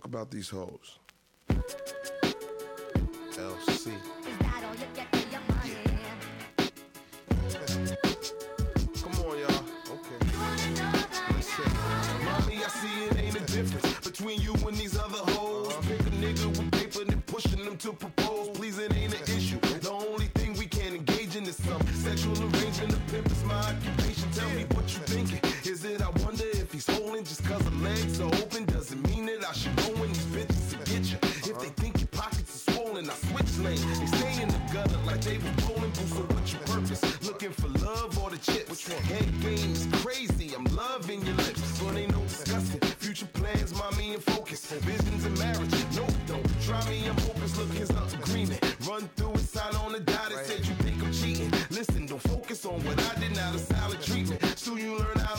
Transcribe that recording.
about these hoes. LC. Is that all you get for your money? Come on, y'all. Okay. Listen. Mommy, I see it ain't a difference between you and these other hoes. Pick a nigga with paper, then pushing them to propose. Please, it ain't an issue. The only thing we can engage in is some sexual arrangement. The pimp is my occupation. Tell me what you thinking. Is it, I wonder if he's holding just cause the legs are open? Doesn't mean that I should go in these bitches to get you. If they think your pockets are swollen, I switch lanes. They stay in the gutter like they were bowling. Boo, so what's your purpose? Looking for love or the chips? Which one? Head game is crazy. I'm loving your lips. So it ain't no disgusting. Future plans, mommy, and focus. Visions of marriage. No, don't try me. I'm hopeless. Look, here's the agreement. Run through it, sign on the dot. It said you think I'm cheating. Listen, don't focus on what I did. Now the silent treatment. Soon you learn how